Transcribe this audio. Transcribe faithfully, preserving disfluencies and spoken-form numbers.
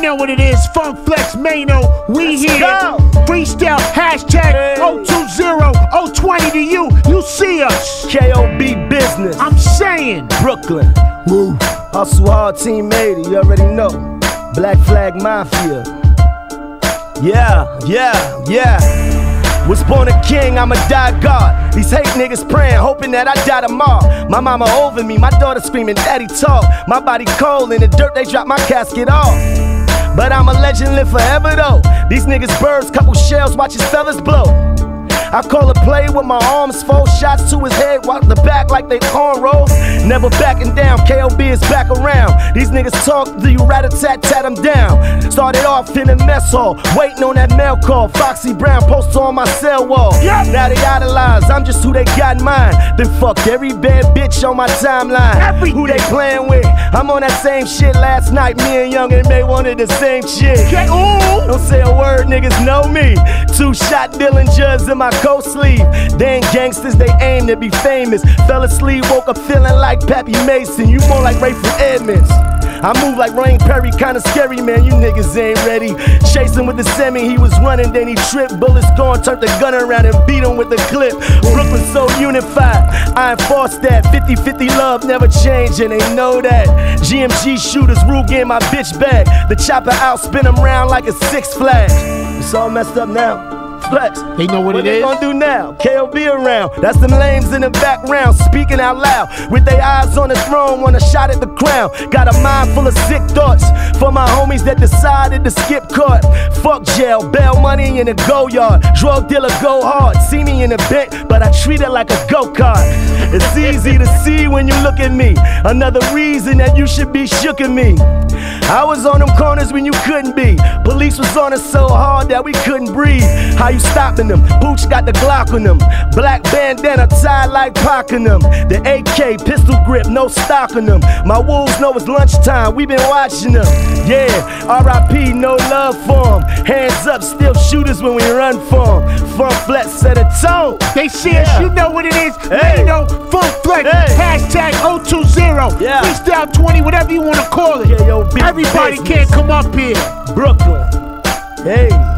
know what it is, Funk Flex Mano, we Let's here. Go. Freestyle, hashtag Hey. oh two zero oh twenty to you, you see us. K O B business, I'm saying, Brooklyn. woo. Hustle hard, team eighty, you already know. Black Flag Mafia. Yeah, yeah, yeah. Was born a king, I'ma die God. These hate niggas praying, hoping that I die tomorrow. My mama over me, my daughter screaming, daddy talk. My body cold, in the dirt they drop my casket off. But I'm a legend, live forever though. These niggas birds, couple shells, watch his feathers blow. I call a play with my arms, four shots to his head, walk the back like they cornrows. Never backing down, K O B is back around. These niggas talk, do you rat-a-tat-tat them down? Started off in a mess hall, waiting on that mail call. Foxy Brown poster on my cell wall. Yep. Now they idolize, I'm just who they got in mind. Then fuck every bad bitch on my timeline. Every who they playing with? I'm on that same shit last night. Me and Young and May wanted the same shit. Okay, ooh. Don't say a word, niggas know me. Two shot Dillinger's in my coat sleeve. They ain't gangsters, they aim to be famous. Fell asleep, woke up feeling like Pappy Mason. You more like Rayful Edmonds. I move like Rain Perry, kinda scary, man. You niggas ain't ready. Chasing with the semi, he was running, then he tripped. Bullets gone, turned the gun around and beat him with the clip. Brooklyn so unified, I enforce that. fifty fifty love never change, and they know that. G M G shooters, Ruger in my bitch bag. The chopper out, spin him round like a Six Flags. It's all messed up now. Flex. They know what, What it they is. gonna do now? K O B around. That's them lames in the background, speaking out loud. With their eyes on the throne, want a shot at the crown. Got a mind full of sick thoughts for my homies that decided to skip court. Fuck jail, bail money in the go yard. Drug dealer go hard. See me in the bent, but I treat it like a go-kart. It's easy to see when you look at me. Another reason that you should be shook at me. I was on them corners when you couldn't be. Police was on us so hard that we couldn't breathe. How you stopping them? Pooch got the Glock on them. Black bandana tied like Pac on them. The A K pistol grip, no stock on them. My wolves know it's lunchtime, we been watching them. Yeah, R I P, no love for them. Hands up, still shooters when we run for them. Funk Flex set a tone. They see Yeah. us, you know what it is. Hey. Mano, Funk Flex, Hey. hashtag oh two zero, Yeah. freestyle twenty, whatever you wanna call it. K O B Everybody business. can't come up here. Brooklyn. Hey.